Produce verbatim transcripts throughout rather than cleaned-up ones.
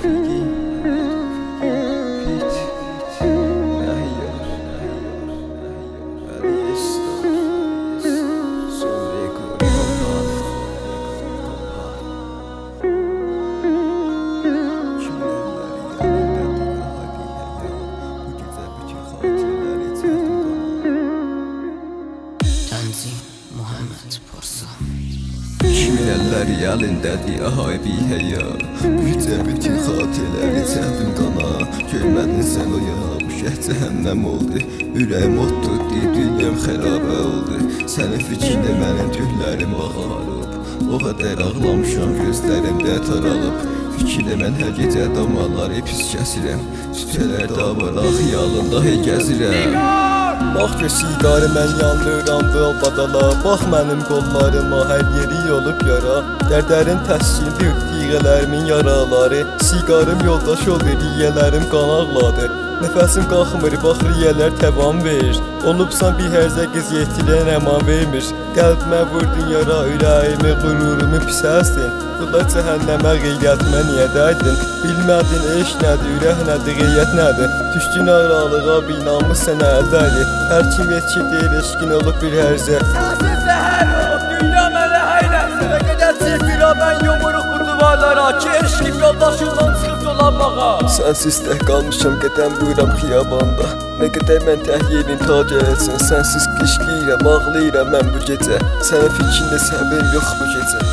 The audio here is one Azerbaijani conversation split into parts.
Kimin əlləri əlindədir ahay bihəya. Büyücə bütün xatirələri çətin qana. Görmədin sən o ya, bu şəh cəhənnəm oldu. Ürəyim ot tutdu, dünyam xərabə oldu. Sənin fikrinlə mənim tüklərim bağalıb. O qədər ağlamışam, gözlərimdə taralıb. Fikirlə mən hər gecə damarları pis kəsirəm. Tütələr davara xiyalında hey gəzirəm. Bax ki siqarı mən yandıram böl badala. Bax mənim qollarıma hər yeri yolub yara. Dərdlərin təskindi tiğələrimin yaraları. Siqarım yoldaş oldu, riyələrim qan ağladı. Nəfəsim qalxmır, bax riyələr təvan verir. Olubsan bir hərzə qız yetilən əman vermir. Qəlbimə vurdun yara, ürəyimi, qürurumu pis əsdin. Xudda cəhənnəmə qeyrətimə niyə dəydin? Bilmədin eşq nədir, ürək nədir, qeyrət nədir? Düşdün aralığa, binamız sənə əldədir. Hər kim yetki deyir, eşqin olub bir hərzə. Sənsiz zəhər olub, dünya mənə həyrət. Nə qədər çirkira, mən yumuruq bu duvarlara. Ki eşqim yoldaşımdan çıxıb dolanmağa. Sənsiz tək qalmışam, qədəm buyuram xiyabanda. Nə qədər mən təhyirin ta gəlsin. Sənsiz qışqıyram, ağlayıram mən bu gecə. Sənin fikrində səbrim yox bu gecə.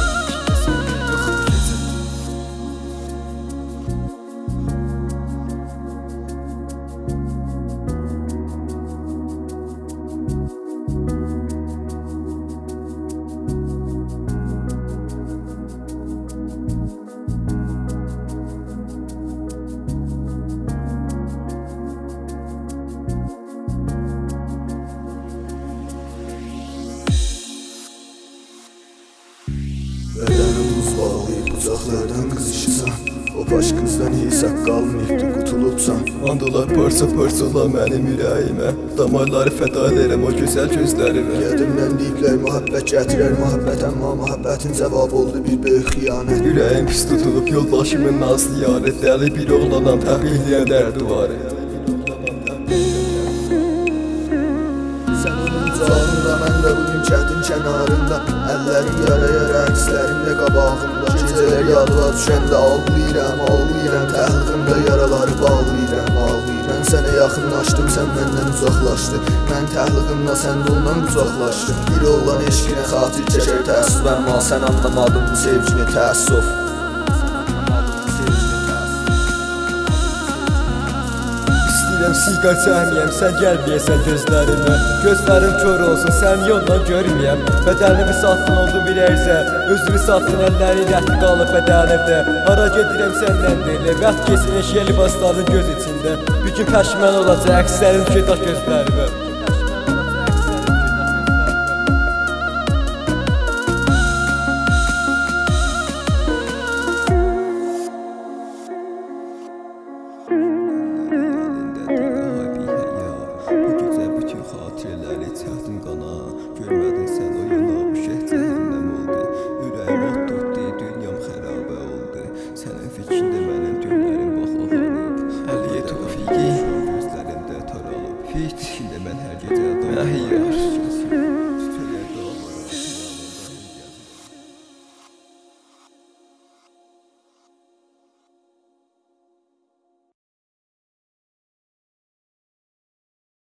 Bədənim buz bağlayıb, qucaqlardan qızışırsan. O başqızdan hesab qalmayıbdı, qutulubsan. Andalar parça parça ola mənim ürəyimə. Damarları fəda edərəm o gözəl gözlərimə. Qədimdən deyiblər mühabbət gətirər mühabbət. Amma mühabbətin cavabı oldu bir böyük xiyanət. Ürəyim pis tutulub yoldaşımın nazlı yarı. Dəli bir oğlanan təhliyələyən dərdi var. Sən onun canında, mən də bugün çətin kənarında. Əllərim yara-yara, əkslərim də qabağımda. Gecələr yadıma düşəndə ağlayıram, ağlayıram. Təhliqimdə yaraları bağlayıram, bağlayıram. Mən sənə yaxınlaşdım, sən məndən uzaqlaşdı. Mən təhliqimdə, sən də ondan uzaqlaşdın. Bir oğlan eşqinə xatir çəkər təəssüf. Amma sən anlamadın bu sevgini, təəssüf. İstəyirəm siqar çəkməyəm, sən gəlməyəsən gözlərimə. Gözlərim kör olsun, sən yoldan görməyəm. Bədənimi satdın oldu bir ərzə. Özünü satdın əlləri rəhti qalıb bədənimdə. Hara gedirəm səndən deyil, vəxt kesin eşyə libasların göz içində. Bir gün pəşmən olacaq əkslərin ki taş gözlərimə.